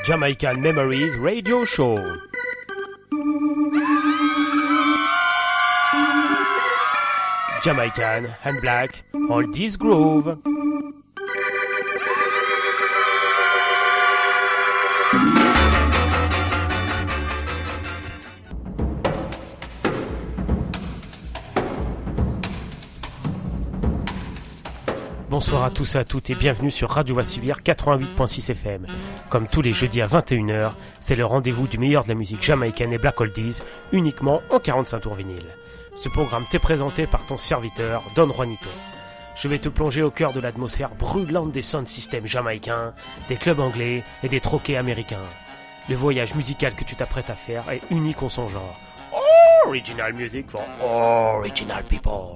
Jamaican Memories Radio Show. Jamaican and Black Oldies Groove. Bonsoir à tous et à toutes et bienvenue sur Radio Vassivir 88.6 FM. Comme tous les jeudis à 21h, c'est le rendez-vous du meilleur de la musique jamaïcaine et Black Oldies, uniquement en 45 tours vinyle. Ce programme t'est présenté par ton serviteur, Don Juanito. Je vais te plonger au cœur de l'atmosphère brûlante des sound systems jamaïcains, des clubs anglais et des troquets américains. Le voyage musical que tu t'apprêtes à faire est unique en son genre. Original music for original people.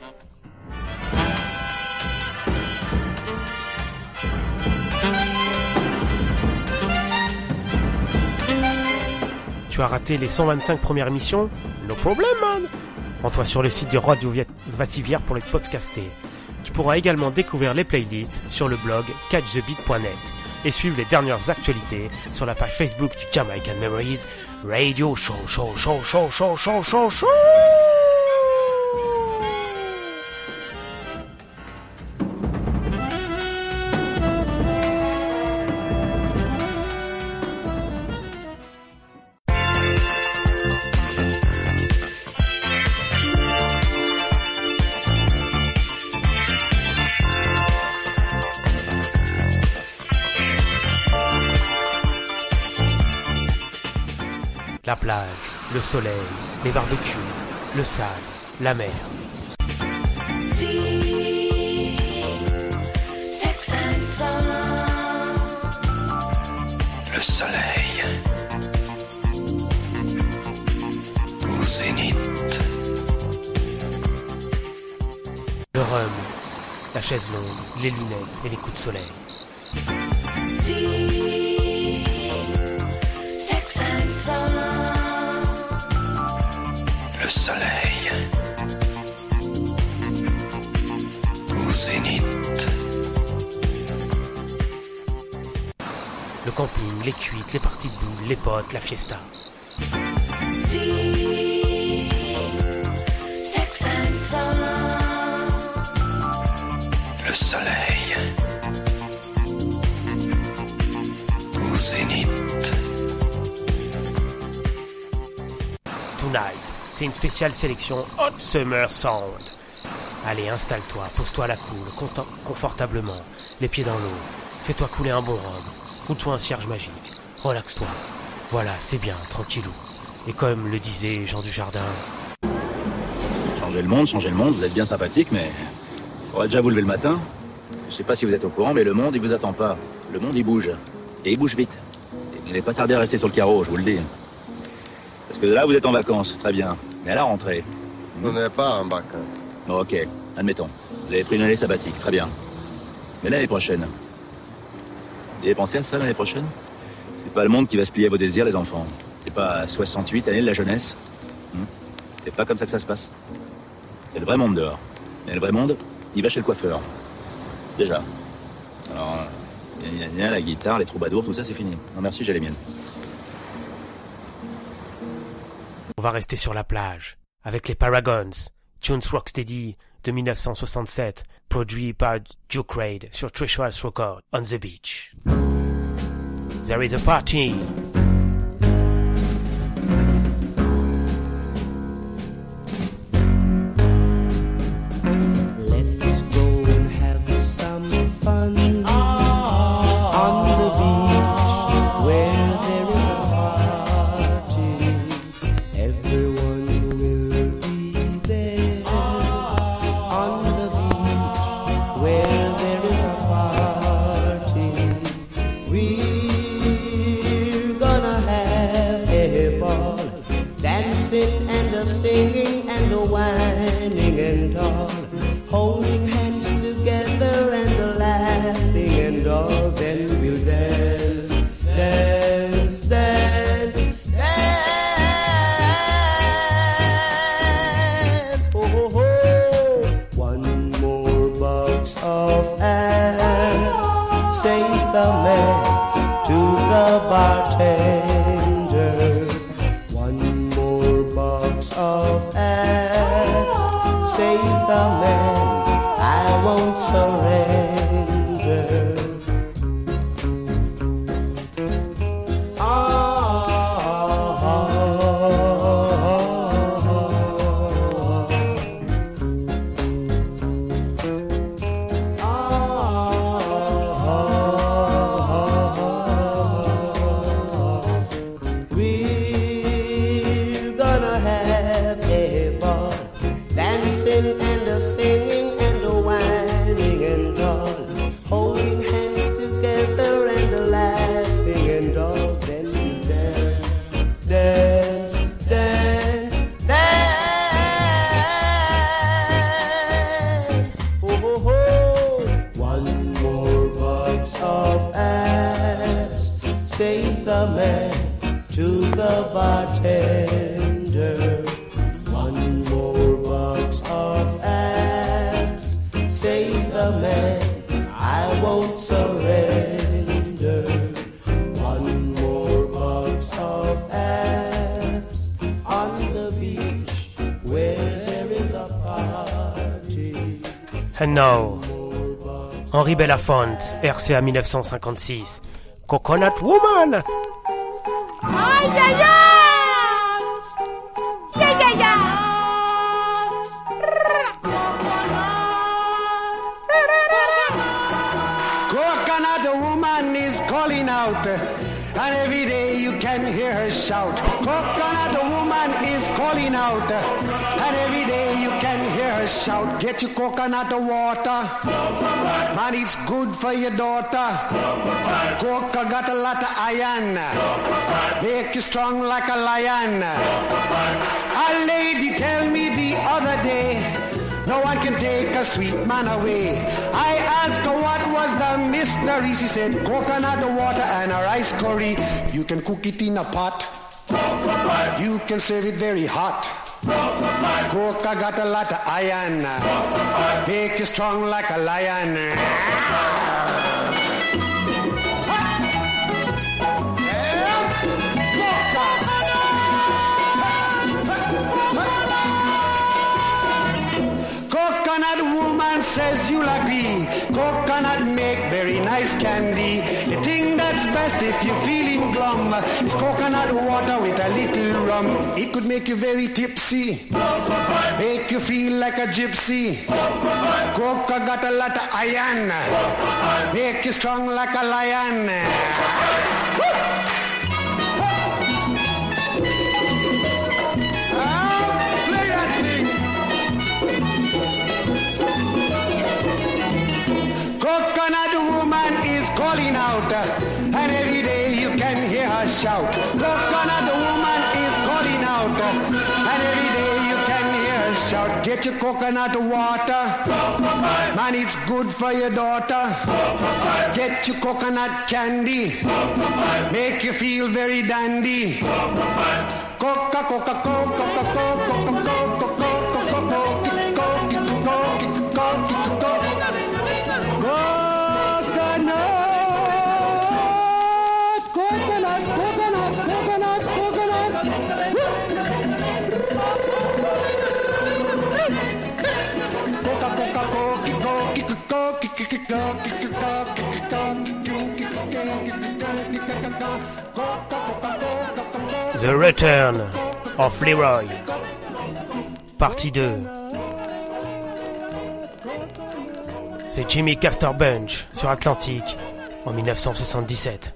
Tu as raté les 125 premières émissions? No problem, man! Rends-toi sur le site de Radio Vassivir pour les podcaster. Tu pourras également découvrir les playlists sur le blog catchthebeat.net et suivre les dernières actualités sur la page Facebook du Jamaican Memories Radio Show. La plage, le soleil, les barbecues, le sable, la mer. Le soleil au zénith. Le rhum, la chaise longue, les lunettes et les coups de soleil. Le soleil au zénith. Le camping, les cuites, les parties de boules, les potes, la fiesta. Le soleil au zénith. Tonight, c'est une spéciale sélection Hot Summer Sound. Allez, installe-toi, pose-toi à la cool, confortablement, les pieds dans l'eau. Fais-toi couler un bon rhum, roule-toi un cierge magique, relaxe-toi. Voilà, c'est bien, tranquillou. Et comme le disait Jean Dujardin... Changez le monde, vous êtes bien sympathique, mais... faudrait déjà vous lever le matin. Parce que je sais pas si vous êtes au courant, mais le monde, il vous attend pas. Le monde, il bouge. Et il bouge vite. Et vous n'allez pas tarder à rester sur le carreau, je vous le dis. Parce que là, vous êtes en vacances, très bien. Mais à la rentrée... On n'est pas en vacances. Bon, ok, admettons. Vous avez pris une année sabbatique, très bien. Mais l'année prochaine... Vous avez pensé à ça l'année prochaine? C'est pas le monde qui va se plier à vos désirs, les enfants. C'est pas 68 années de la jeunesse. C'est pas comme ça que ça se passe. C'est le vrai monde dehors. Et le vrai monde, il va chez le coiffeur. Déjà. Alors, la guitare, les troubadours, tout ça, c'est fini. Non merci, j'ai les miennes. On va rester sur la plage, avec les Paragons, Tunes Rocksteady de 1967, produit par Duke Reid sur Treacherous Record, On the Beach. There is a party. Let's go and have some fun on the beach where there is a party. Everyone will be there on the beach where there is a party. We're gonna have a ball, dancing and a singing and a whining and all, holding hands together and a laughing and all. Then we'll dance, dance, dance, dance. Oh, oh, oh. One more box of abs, says the man to the bartender. One more box of abs, says the man, I won't surrender. Bartender, one more box of abs, says the man, I won't surrender. One more box of abs on the beach where there is a party. And now, Henri Belafonte, RCA 1956, Coconut Woman. Ay, ay, ay! Yeah, yeah, yeah! Coconut woman is calling out, and every day you can hear her shout. Coconut woman is calling out, and every day you can hear her shout. Get your coconut water, man, it's good for your daughter. Coca got a lot of iron, make you strong like a lion. A lady tell me the other day, no one can take a sweet man away. I asked her what was the mystery. She said coconut water and a rice curry. You can cook it in a pot, you can serve it very hot. Coca got a lot of iron, make you strong like a lion. Coconut woman says you'll agree, coconut make very nice candy. The thing that's best if you're feeling glum is coconut water with a little rum. It could make you very tipsy, make you feel like a gypsy. Coca got a lot of iron, make you strong like a lion. Coconut woman is calling out, and every day you can hear her shout. Coconut woman is calling out, and every day you can hear her shout. Get your coconut water, man, it's good for your daughter. Get your coconut candy, make you feel very dandy. Coca, Coca, Coca, Coca, Coca, Coca, Coca. The Return of Leroy, partie 2. C'est Jimmy Castor Bunch sur Atlantique en 1977.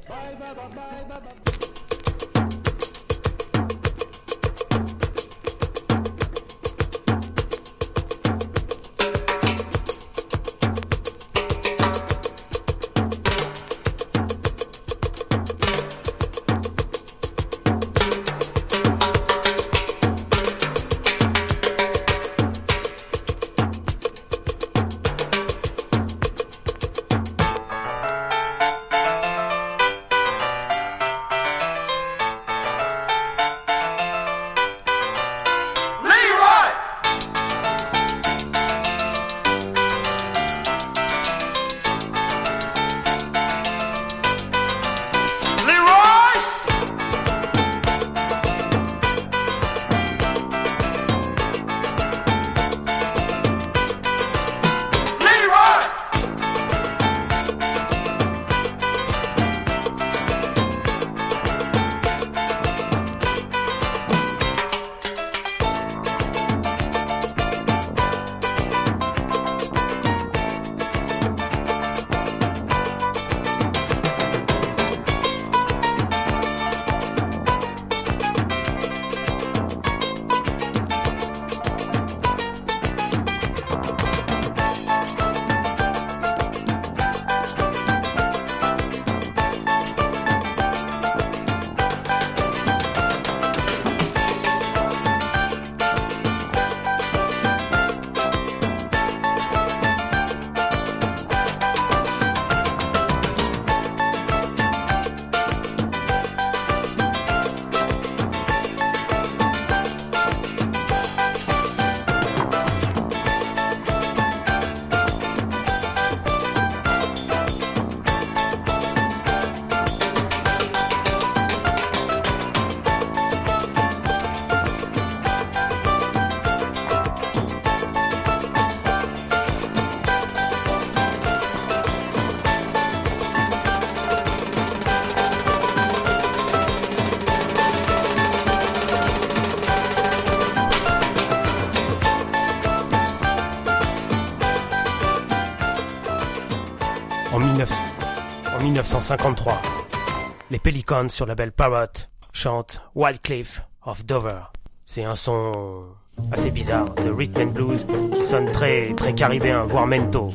1953. Les Pelicans sur le label Parrot chantent Wild Cliff of Dover. C'est un son assez bizarre de rhythm and blues qui sonne très très caribéen, voire mento.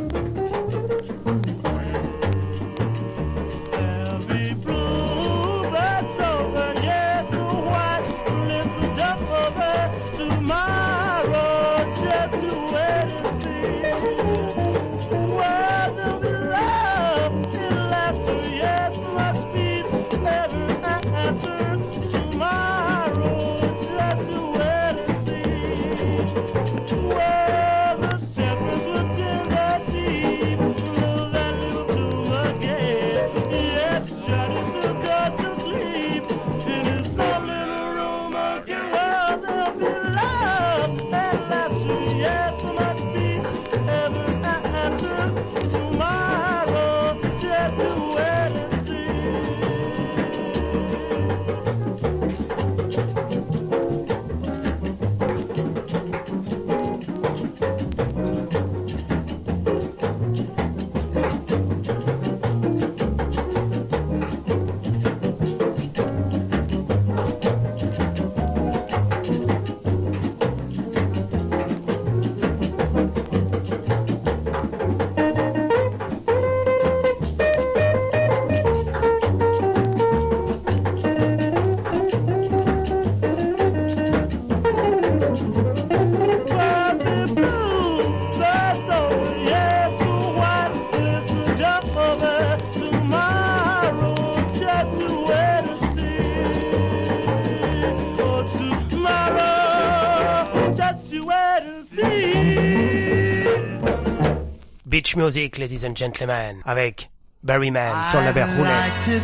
Beach Music, ladies and gentlemen, avec Barry Mann sur la berre roulette.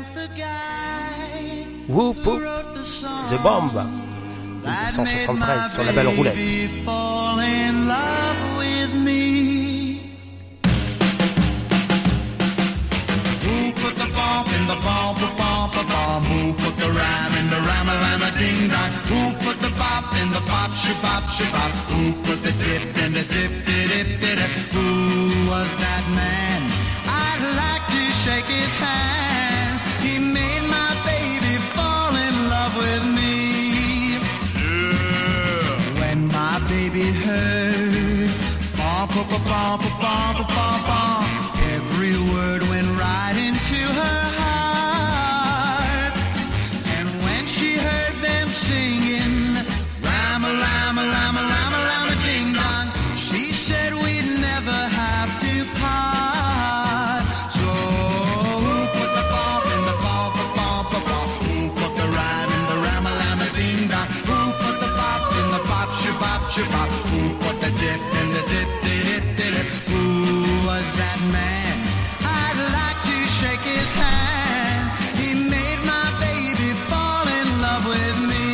Whoop Whoop, The Bomb, 1973 sur la belle roulette. The bomb, who put the ram in the ram-a-lam-a ding-dong? Who put the bop in the bop-shi-bop-shi-bop? Who put the dip in the dip-di-dip-di-dip? Who was that man? I'd like to shake his hand. He made my baby fall in love with me. Yeah. When my baby heard bom-bom-bom-bom-bom-bom, every word went right into her heart. And when she heard them singing Ram-a-lam-a-lam-a-lam-a-lam-a-ding-dong, she said we'd never have to part. So who put the bop in the bop-a-bop-a-bop? Who put the ram in the ram-a-lam-a-ding-dong? Who put the bop in the bop-shi-bop-shi-bop? Who put the dip in the dip-di-dip-di-dip? Who was that man? I'd like to shake his hand. He made my baby fall in love with me.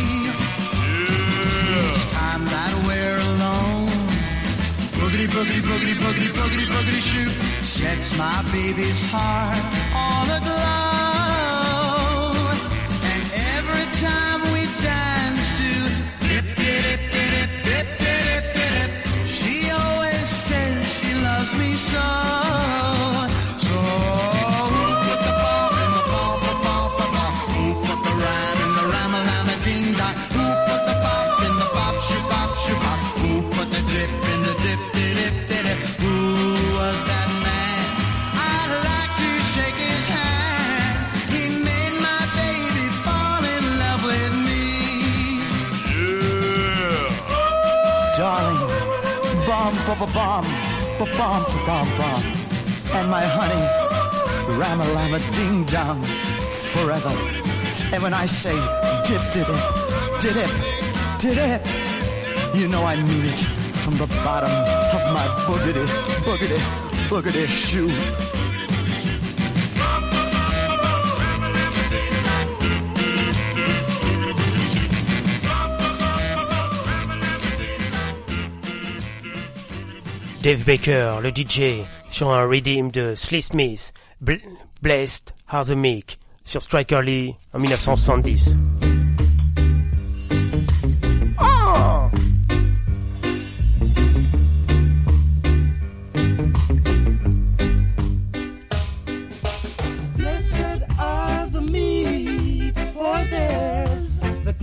Yeah. Each time that we're alone, boogity, boogity, boogity, boogity, boogity, boogity shoot sets my baby's heart all aglow. And every time we dance to dip, dip, dip, dip, dip, dip, she always says she loves me so. So who put the bop in the bop-a-bop-a-bop? Who put the ram in the ram-a-lam-a-ding-dong? Who put the bop in the bop-shi-bop-shi-bop? Who put the dip in the dip-di-dip-di-dip? Who was that man? I'd like to shake his hand. He made my baby fall in love with me. Yeah. Darling, bomb, ba-ba-bomb, ba-bomb, ba-bomb, bomb. And my honey, ram-a-lam-a-ding-dong, forever. And when I say dip-di-dip, di-dip, di-dip, you know I mean it from the bottom of my boogity, boogity, boogity shoe. Dave Baker, le DJ, sur un redeem de Slee Smith, Blessed Are the Meek, sur Striker Lee en 1970. Oh!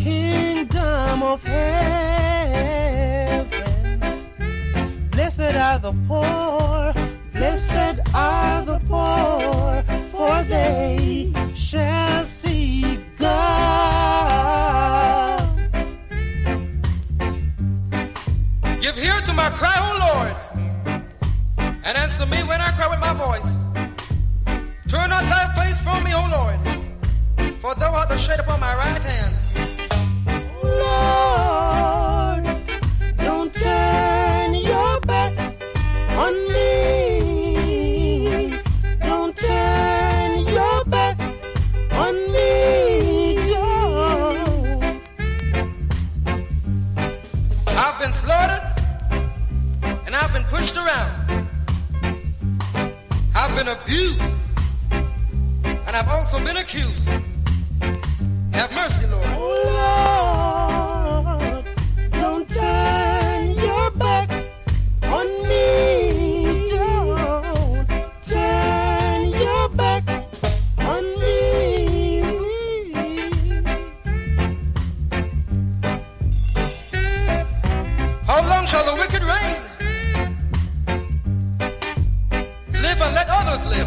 kingdom of heaven. Blessed are the poor, blessed are the poor, for they shall see God. Give ear to my cry, O Lord, and answer me when I cry with my voice. Turn not thy face from me, O Lord, for thou art the shade upon my right hand. Lord, don't turn your back on me. Don't turn your back on me. Don't. I've been slaughtered and I've been pushed around. I've been abused and I've also been accused. Have mercy, Lord. Lord, don't turn your back on me. Don't turn your back on me. How long shall the wicked reign? Live and let others live.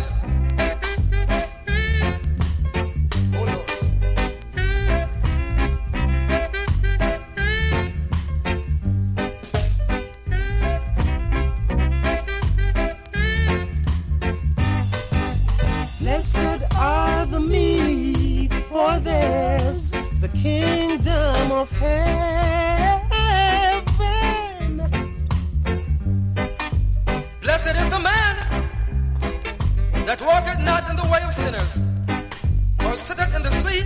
Oh Lord. Blessed are the meek, for theirs the kingdom of heaven. Blessed is the man that walketh not in the way of sinners, or sitteth in the seat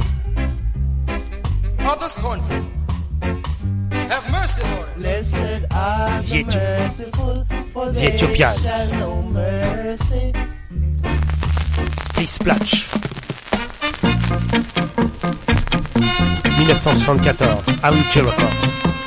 of the scornful. Have mercy, Lord. Blessed are the merciful, for The they Ethiopians. shall know mercy. Splash. 1974, Avicii Records.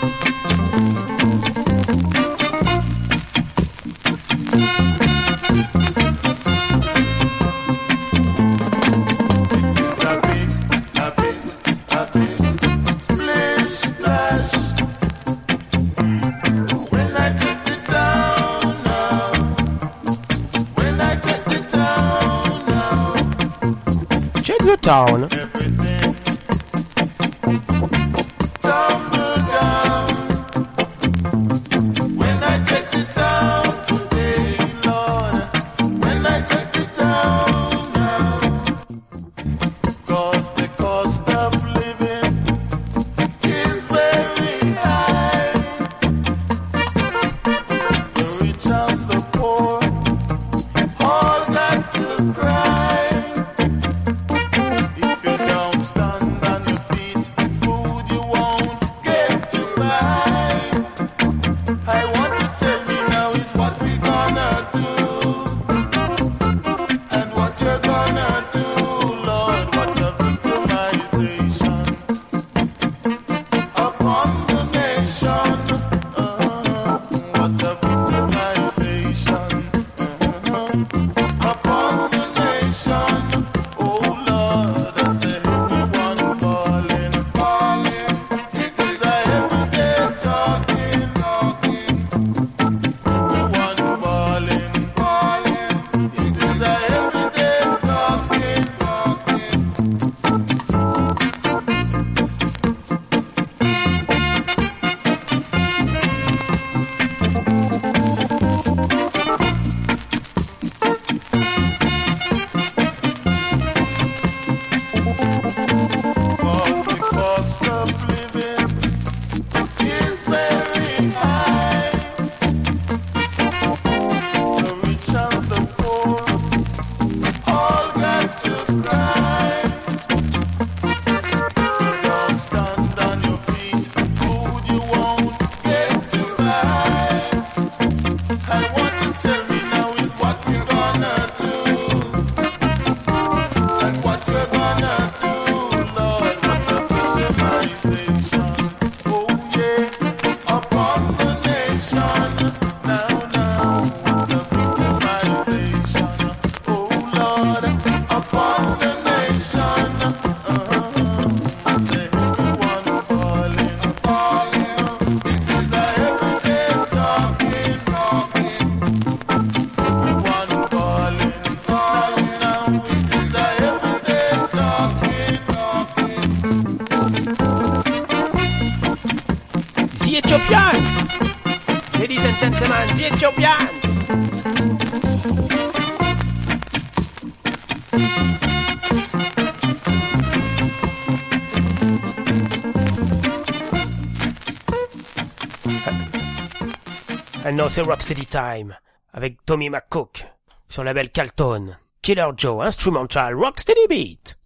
Town. If you don't Ethiopians! Ladies and gentlemen, the Ethiopians! And now c'est Rocksteady Time avec Tommy McCook sur le label Calton. Killer Joe, instrumental, Rocksteady Beat.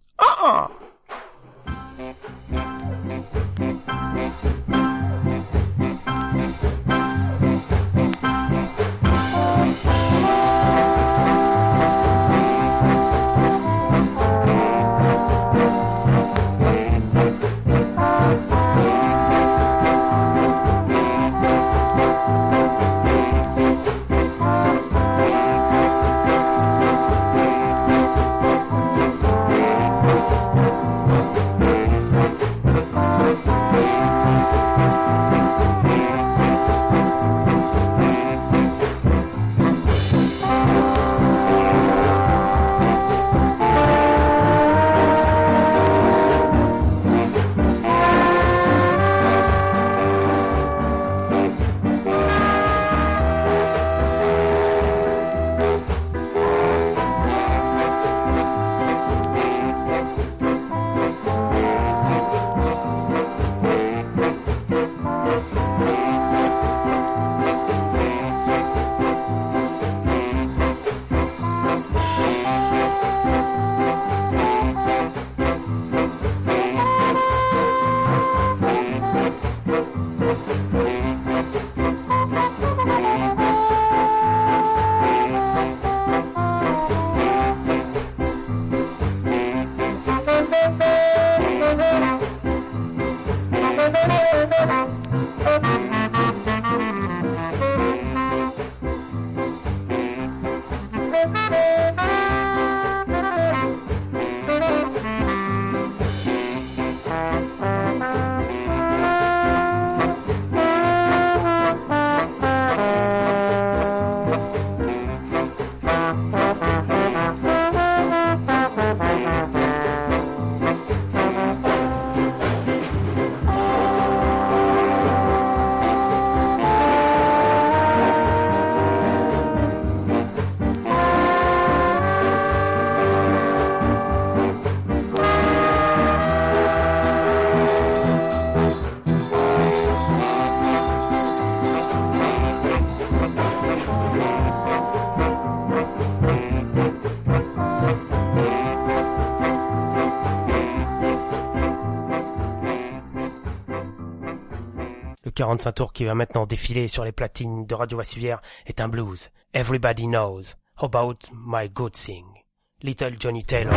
Le 45 tours qui va maintenant défiler sur les platines de Radio Vassivière est un blues. Everybody knows about my good thing. Little Johnny Taylor.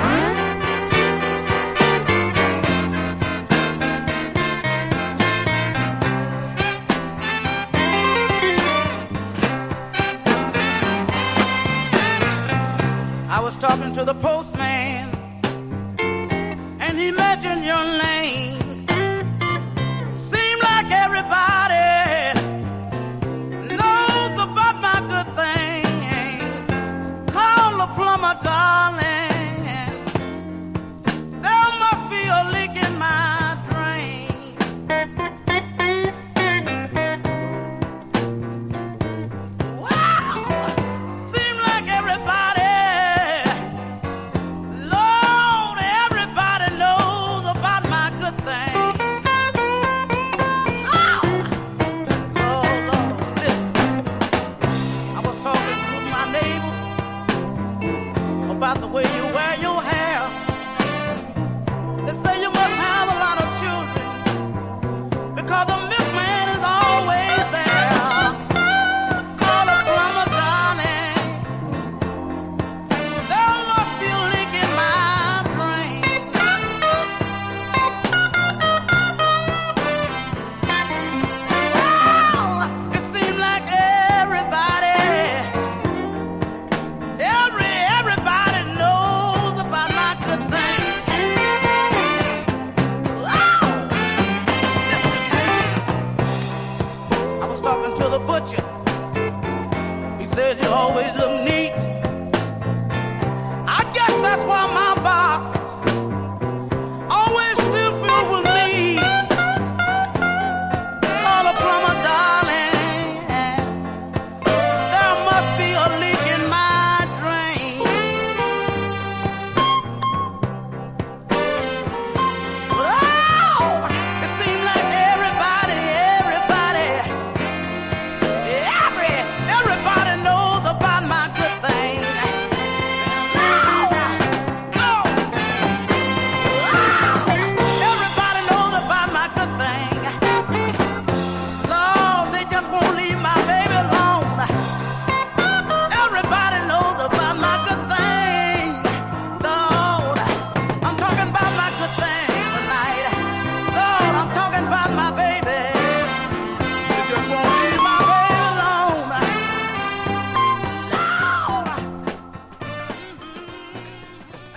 I was talking to the postman, and he mentioned your name. Seemed like everybody knows about my good thing. Call the plumber, darling. There must be a leak in my drain. Wow! Seemed like everybody, Lord,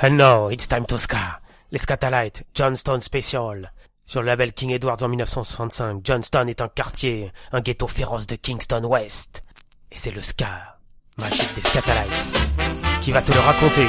And now, it's time to ska. Les Scatalites, Johnstown Special. Sur le label King Edwards en 1965, Johnstown est un quartier, un ghetto féroce de Kingston West. Et c'est le ska, magique des Scatalites, qui va te le raconter.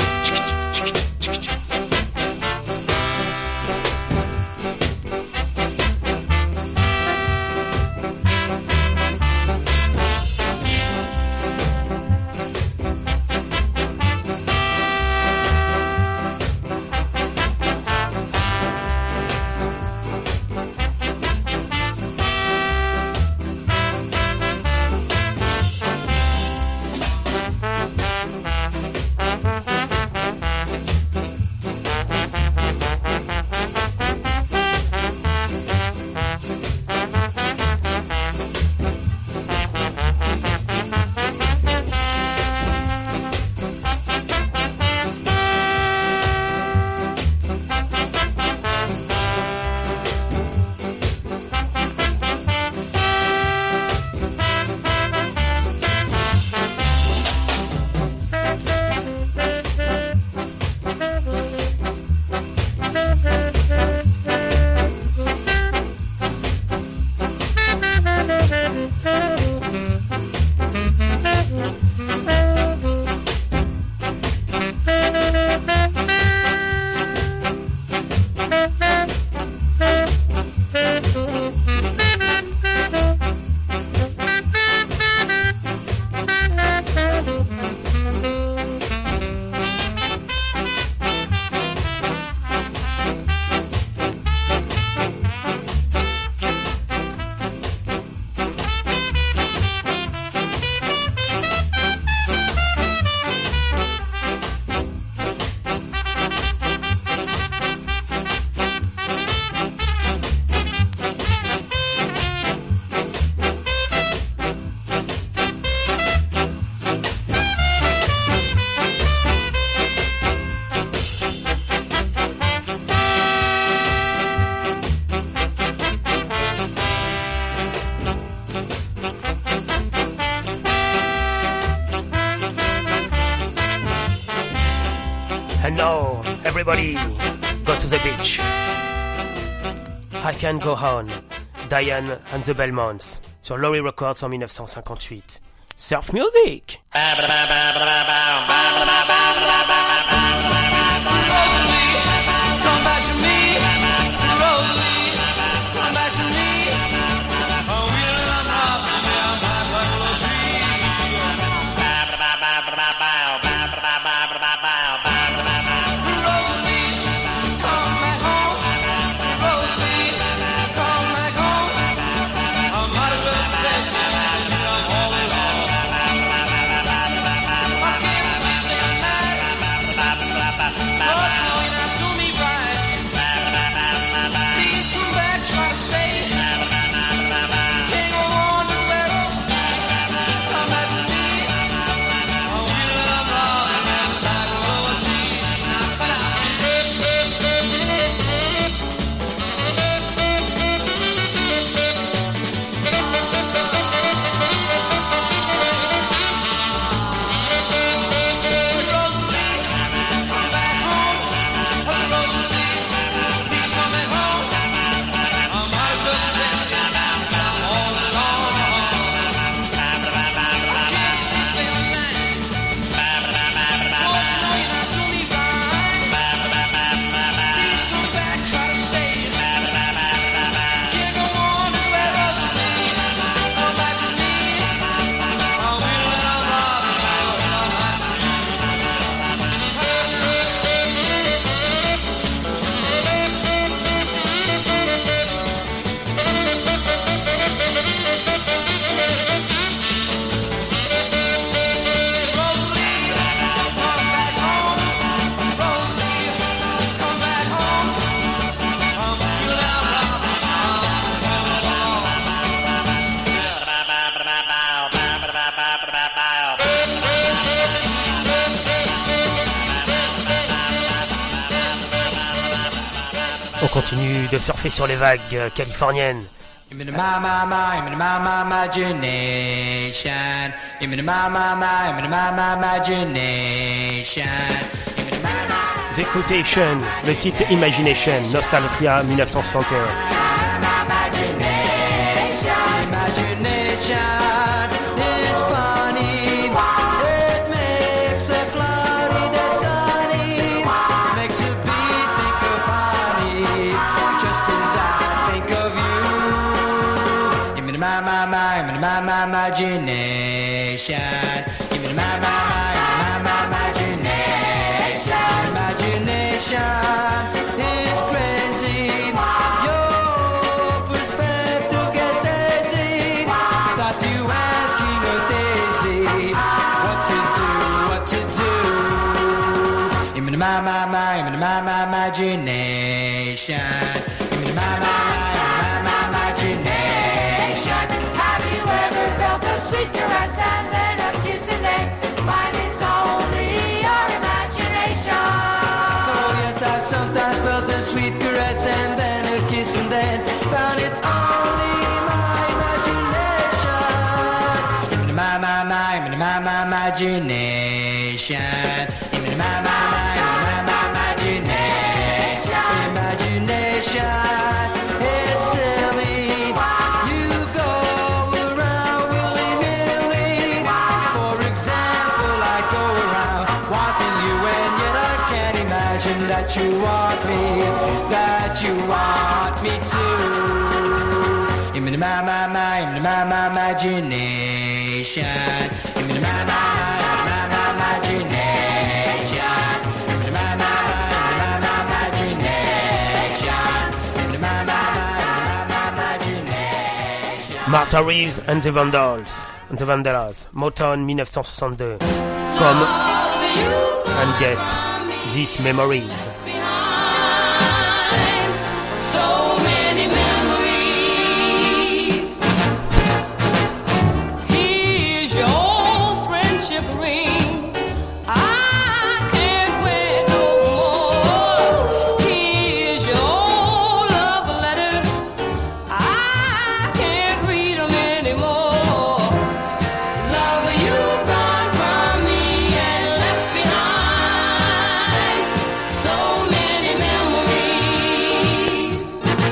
And now, everybody, go to the beach. I Can Go On, Diane and the Belmonts, sur Lowry Records en 1958. Surf music! On continue de surfer sur les vagues californiennes. Give me the imagination. Give me the imagination. Give me the The Quotation, le titre c'est Imagination, Nostalgia 1961. Imagination. Give me my imagination. Imagination is crazy. Your perspective gets hazy. Starts you asking a daisy what to do. Give me my imagination. Give me my imagination. Have you ever felt a sweet caress and then a kiss and then find it's only your imagination? Oh yes, I've sometimes felt a sweet caress and then a kiss and then found it's only my imagination. My imagination. My imagination is silly. You go around willy-nilly. For example, I go around wanting you and yet I can't imagine that you want me to. My imagination. Martha Reeves and the Vandals, Motown 1962. Come and get these memories. So many memories. Here's your old friendship ring. I can't wait no more. Here's your old love letters. I can't read them anymore. Love, you gone from me and left behind so many memories.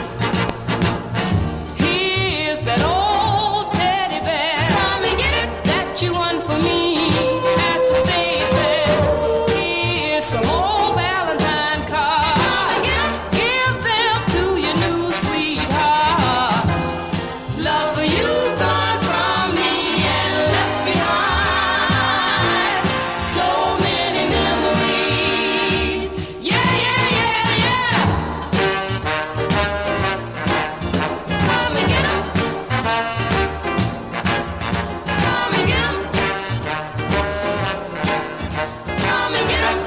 Here's that old teddy bear. Come and get it. That you won for me at the state fair. Here's some old Valentine cards. Come and get it. Give them to your new sweetheart. Love, you gone from me and left behind so many memories. Yeah, yeah, yeah, yeah. Come and get 'em. Come and get 'em. Come and get 'em.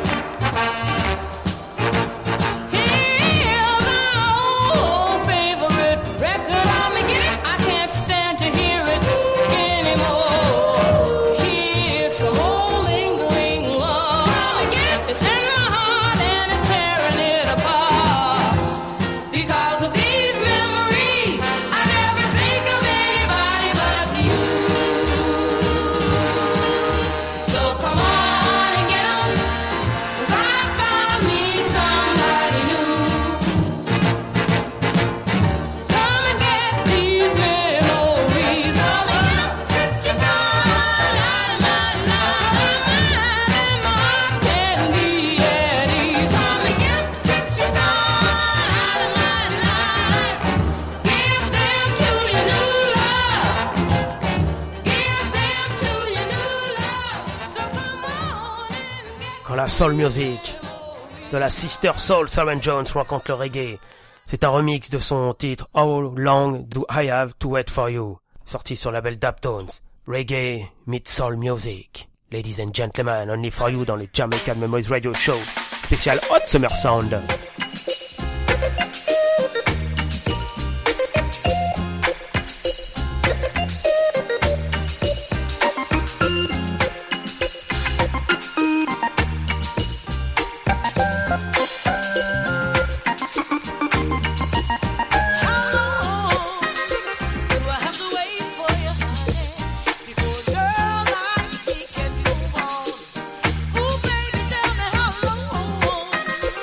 Here's our old favorite record. Come and get it. I can't stand to hear it anymore. Here's some old lingering love. Come and get it. It's in my heart and it's tearing it apart. Because of these memories, I never think of anybody but you. So come on and get 'em, 'cause I found me somebody new. Come and get these memories. Come and get 'em, since you're gone out of my life. And my heart can be at ease. Come and get 'em, since you're gone out of my life. Give them to your new love. Give them to your new love. So come on and get Quand la soul music de la sister soul Sharon Jones rencontre le reggae, c'est un remix de son titre How Long Do I Have to Wait for You, sorti sur le label Daptones. Reggae meets soul music. Ladies and gentlemen, only for you dans le Jamaican Memories Radio Show, spécial Hot Summer Sound. Ooh, baby, tell me how long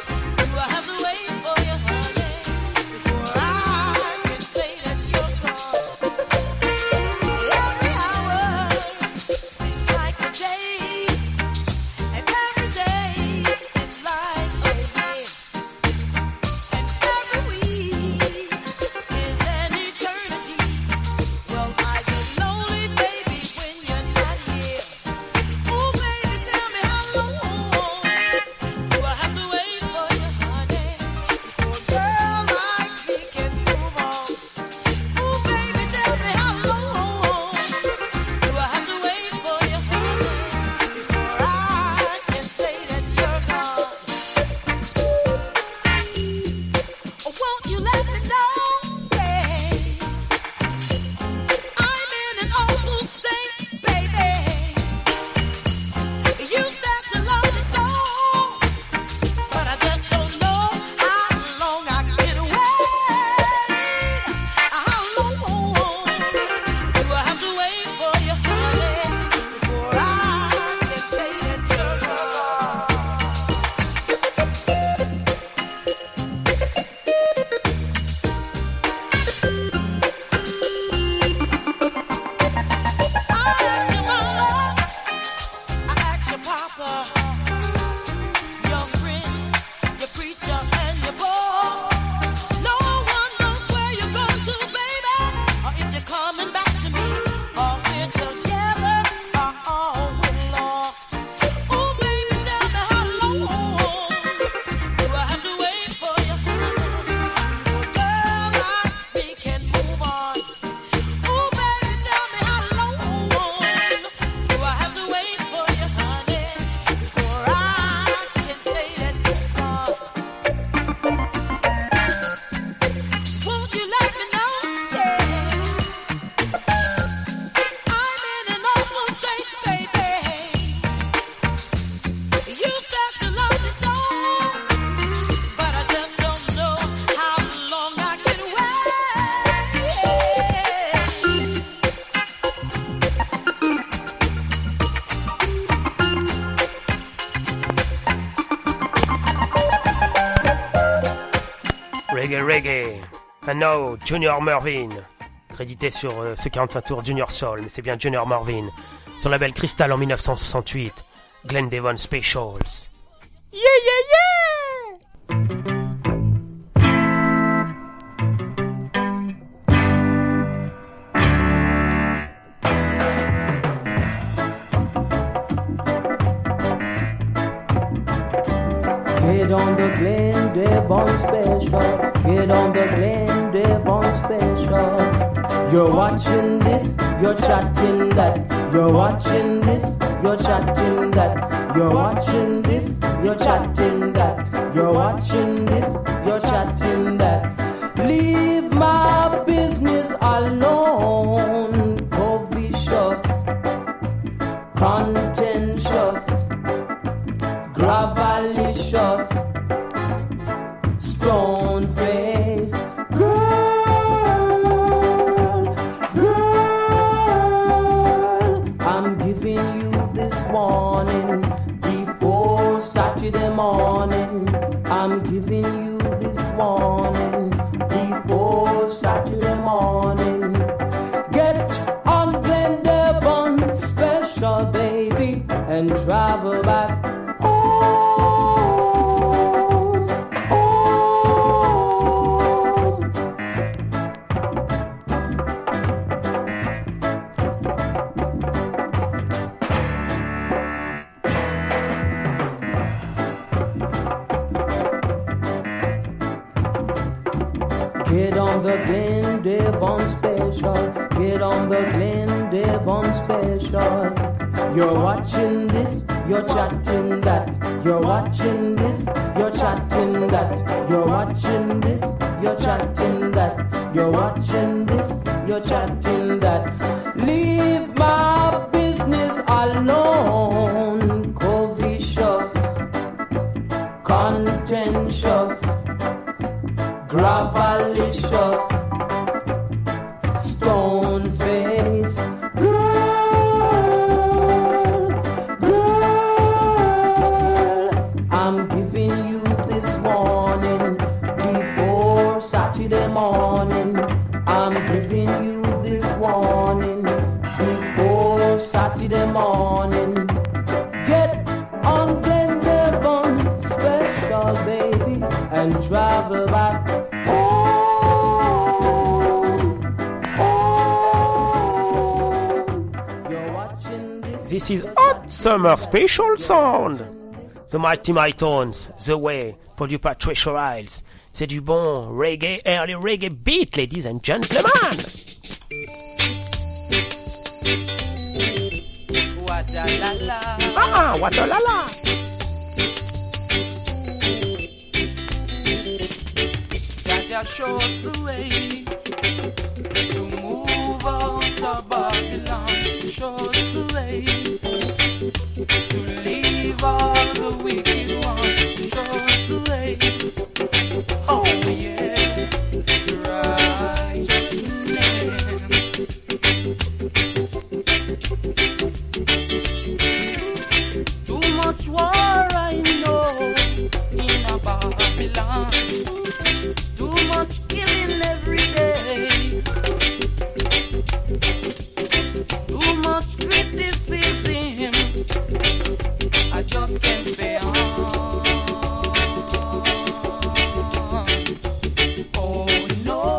Reggae. And now, Junior Murvin. Crédité sur ce 45 tours Junior Soul, mais c'est bien Junior Murvin. Son label Crystal en 1968. Glenn Devon Specials. Yeah, yeah, yeah! Get on the Glenn Devon Special. Get on the Glenn Devon Special. You're watching this, you're chatting that. You're watching this, you're chatting that. You're watching this, you're chatting that. You're watching this, you're chatting that. Leave my business alone. Covetous, contentious, gravalicious, stone-faced girl. I'm giving you this warning before Saturday morning. I'm giving you this warning before Saturday morning. Get on Glenn Devon Special, baby, and travel back. Get on the Glenn Devon Special. Get on the Glenn Devon Special. You're watching this, you're chatting that. You're watching this, you're chatting that. You're watching this, you're chatting that. You're watching this, you're chatting that. Leave my business alone. Covetous, contentious, gravalicious, stone-faced girl. I'm giving you this warning before Saturday morning. I'm giving you this warning before Saturday morning. Get on Glenn Devon Special, baby, and travel back. This is Hot Summer Special Sound. The Mighty Tones, The Way, produit par Treasure Isles. C'est du bon reggae, early reggae beat, ladies and gentlemen. What a la la. Ah, what a la la. Jaja shows the way to move out of Babylon. Shows the way to leave all the wicked ones. Shows the way. Oh yeah, righteousness. Too much war I know in a Babylon. Too much killing every day. Too much criticism. I just can't stay on. Oh no,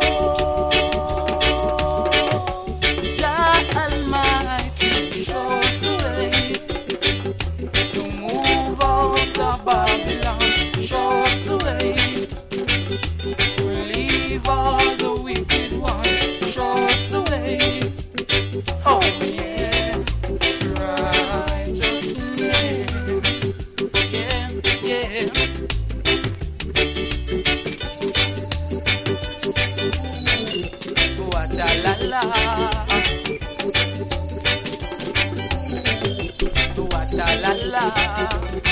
Jah Almighty shows the way to move out of Babylon. Shows the way to leave all the wicked ones. Shows the way. Oh yeah, righteousness. Yeah, yeah. What a la la. What a la la.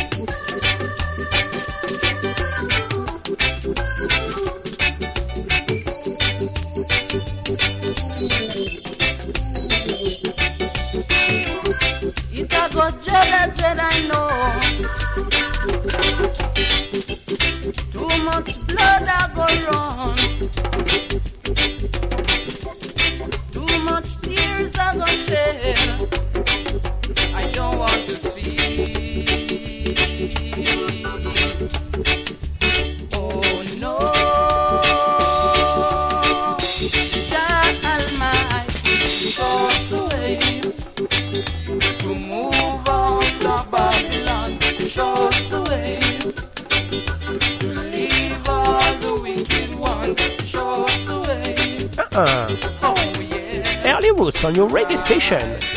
It a go dread, I know. Too much blood a go run. Early Roots on your radio station.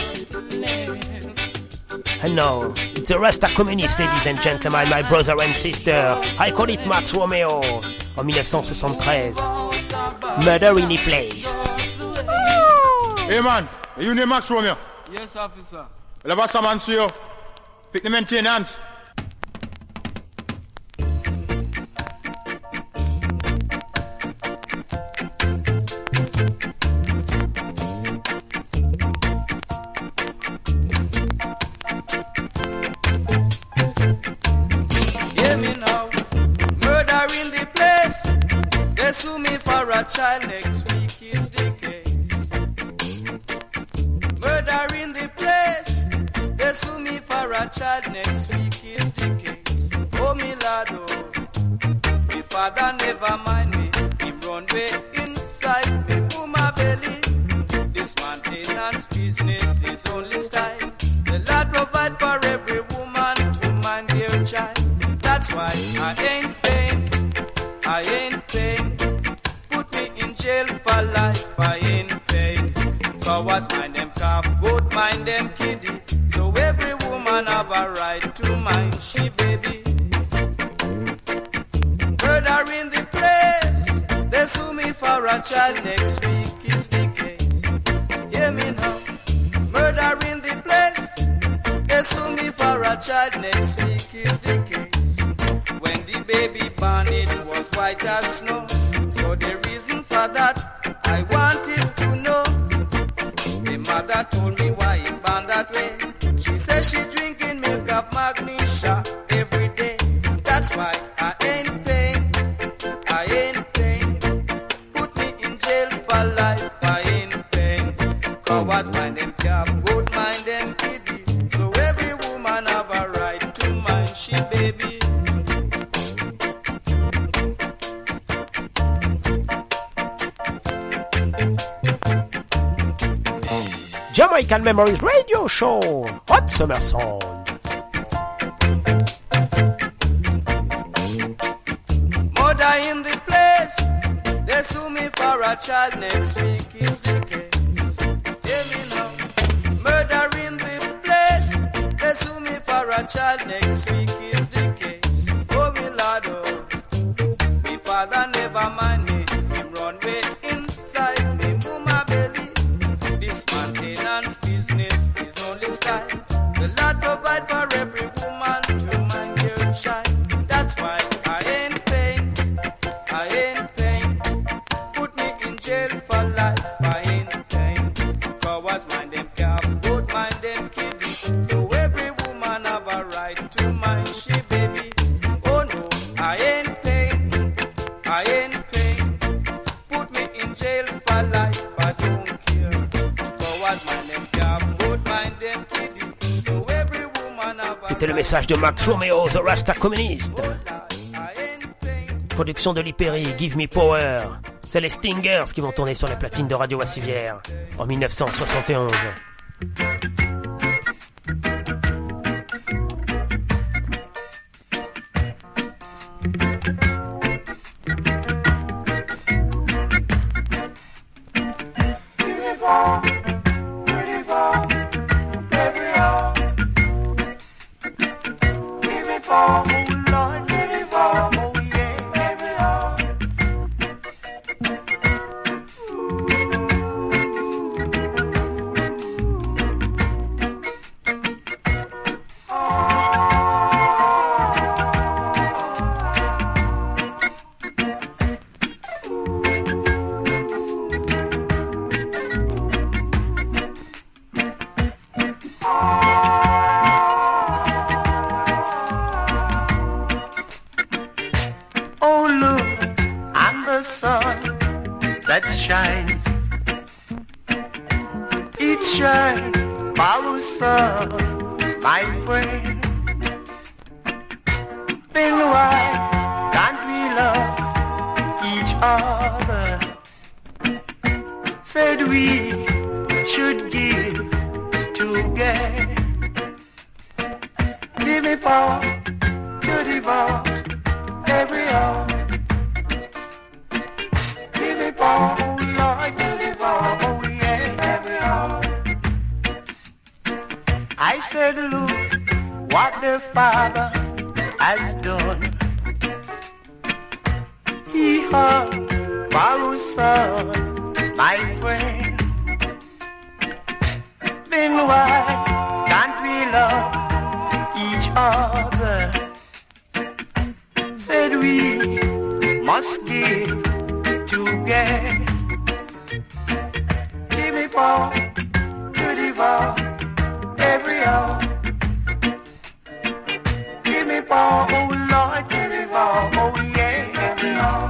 And now, it's the Rasta Communist, ladies and gentlemen, my brother and sister. I call it Max Romeo, en 1973. Murder in the Place. Hey man, you name Max Romeo? Yes, officer. Leva some man, see you. Pick the maintenance. Sue me for a child next week is the case. Murder in the place. They sue me for a child next week is the case. Oh me lad, oh, me father never mind me. Him run way inside me, boom my belly. This maintenance business is only style. The lad provide for every woman to mind their child. That's why I ain't paying. I ain't paying. Put me in jail for life. I ain't paying. Cowards mind them calf, goat mind them kiddie. So every woman have a right to mind she baby. Murder in the place. They sue me for a child next week is the case. Hear me now. Murder in the place. They sue me for a child next week is the case. When the baby born, it was white as snow. So the reason for that, I wanted to know. The mother told me why it born that way. She says she drinking milk of magnesia every day. That's why I ain't paying. I ain't paying. Put me in jail for life. I ain't paying. Cowards mind them calf, goat mind them kiddie. So every woman have a right to mind she baby. Jamaican Memories Radio Show, Hot Summer Sound. Murder in the place. They sue me for a child next week is the case. Hear me now. Murder in the place. They sue me for a child next week is the case. Oh me lord, oh. Me father never mind me. Him run way inside me, move my belly. This maintenance business is only style. The Lord provide for every woman to mind their child. That's why I ain't paying. I ain't paying. Put me in jail for life. I ain't paying. Cowards mind them calf, goat mind them kiddie. So every woman have a right to mind she baby. Oh no, I ain't paying. I ain't paying. Put me in jail for life. I don't care. Cowards mind them calf, goat mind them kiddie. So every woman have a C'était le message de Max Romeo, The Rasta Communist. Production de Lipéry, Give Me Power. C'est les Stingers qui vont tourner sur les platines de Radio Wassivière en 1971. Oh, look, and the sun that shines. It shines follows sun, my friend. Then why can't we love each other? Said we should give together. Give me power to devour every hour. Give me power, Lord. their father has done. He hugged Pharaoh's son, my friend. Then why can't we love each other? Said we must give together. Give me power to devour every hour. Give me power, oh Lord, give me power, oh yeah, every hour.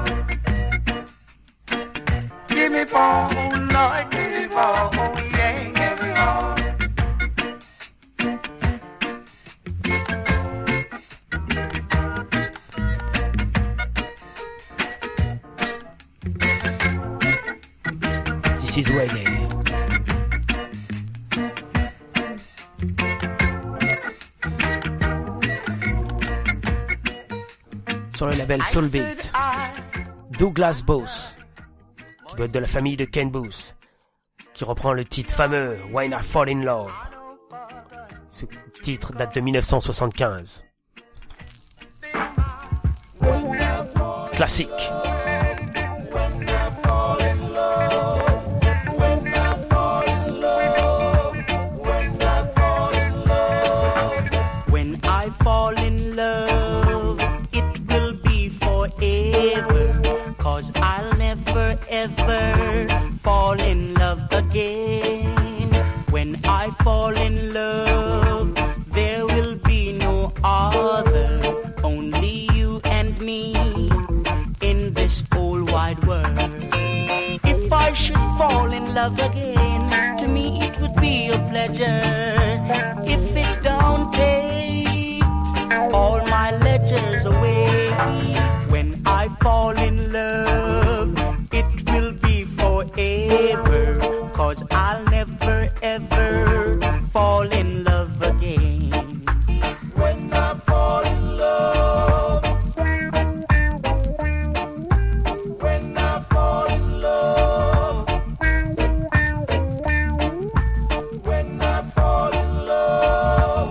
Give me power, oh Lord, give me power, oh yeah, every hour. This is reggae. Sur le label Soulbeat, Douglas Booth, qui doit être de la famille de Ken Booth, qui reprend le titre fameux When I Fall in Love. Ce titre date de 1975. Classique. Ever fall in love again. When I fall in love, there will be no other, only you and me in this whole wide world. If I should fall in love again, to me it would be a pleasure. If it don't take all my letters away, when I fall in love, forever, 'cause I'll never ever fall in love again. When I fall in love, when I fall in love, when I fall in love.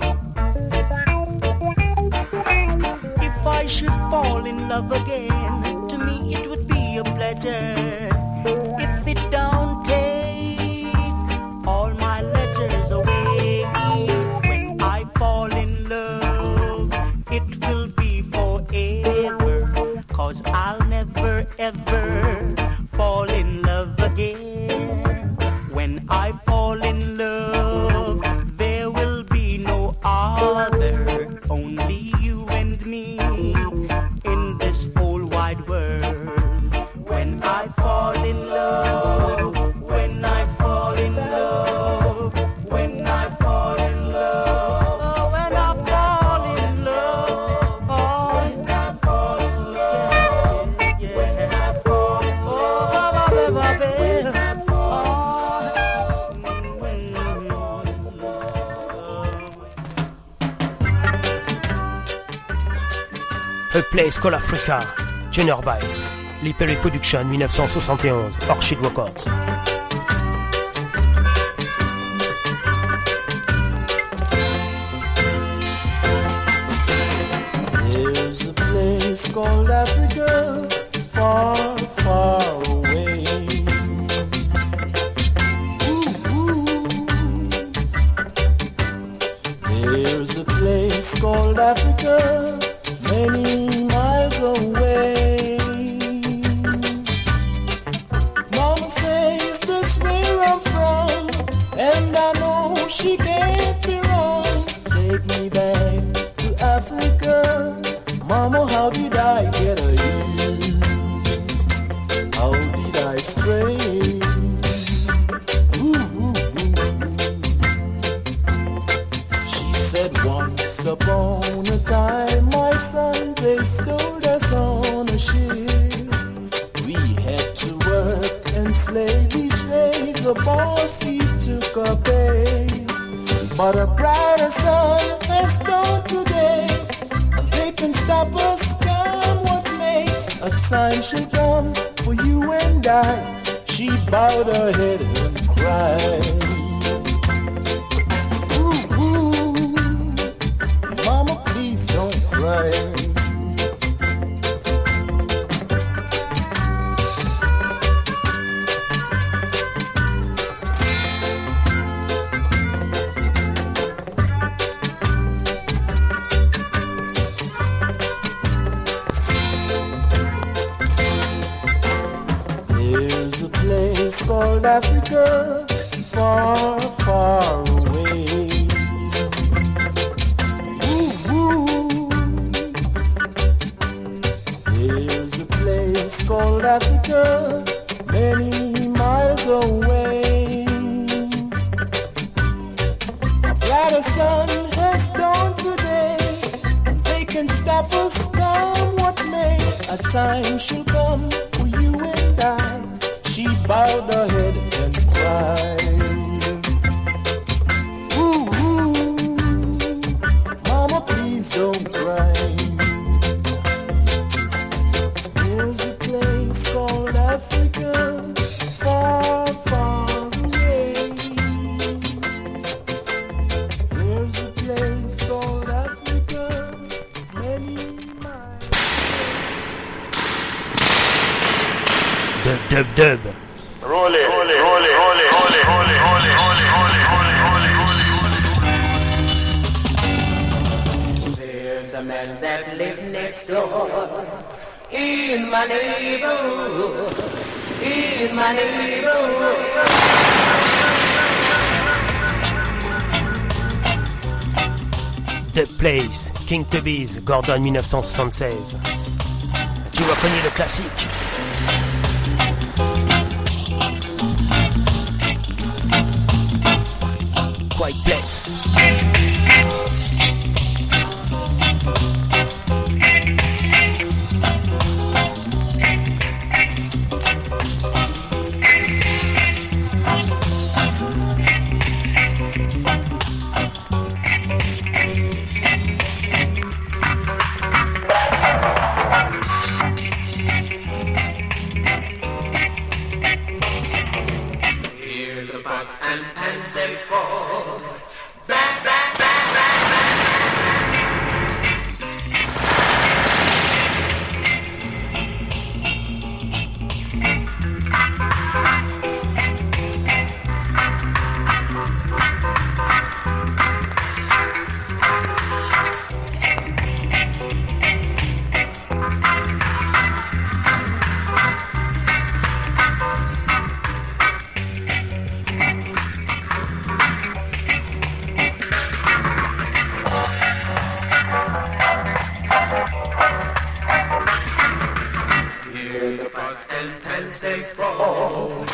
If I should fall in love again, to me it would be a pleasure. If it don't take all my letters away, when I fall in love, it will be forever, 'cause I'll never ever fall in love again. When I fall in love, there will be no other, only you and me in this whole wide world. When I fall in love, when I fall in love, when I fall in love, oh, when I fall in love, oh, when I fall in love, yeah, when I fall in love, oh, baby, when I fall in love. A Place Called Africa, Junior Biles. L'Hyper Production 1971, Orchid Records. There's a place called Africa, far, far away. Ooh, ooh. There's a place called Africa, many miles away. And I know she can't be wrong. Take me back to Africa. Mama, how did I get here? How did I stray? Ooh, ooh, ooh. She said once upon a time, my son, they stowed us on a ship. We had to work and slave each day. The boss, he took a pay. But a brighter sun has dawned today. They can stop us, come what may. A time should come for you and I. She bowed her head and cried. Ooh, ooh. Mama called Africa, far, far away. Ooh, ooh. There's a place called Africa, many miles away. A brighter sun has dawned today, and they can stop us, come what may. A time shall come for you and I. She bowed her head and cried. Ooh, ooh, mama, please don't cry. There's a place called Africa, far, far away. There's a place called Africa, many miles. Dub, dub, dub. Roll it, roll it, roll it, roll it, roll it, roll it, roll it, roll it, roll it, roll it, roll it. There's a man that lives next door in my neighborhood, in my neighborhood. The Place, King Tubby's, Gordon 1976. Tu reconnais le classique? Quiet Place. Hear the pot and pans they fall. Hear the pot and pans they fall.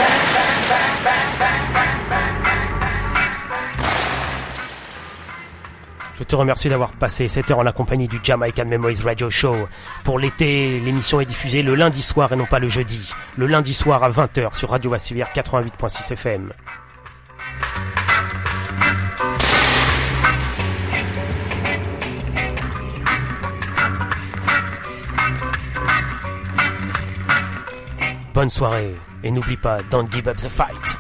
Je te remercie d'avoir passé cette heure en la compagnie du Jamaican Memories Radio Show. Pour l'été, l'émission est diffusée le lundi soir et non pas le jeudi. Le lundi soir à 20h sur Radio Vassivière 88.6 FM. Bonne soirée et n'oublie pas, don't give up the fight.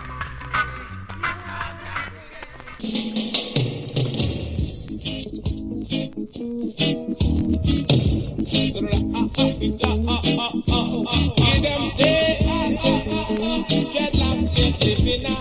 Get lost, get living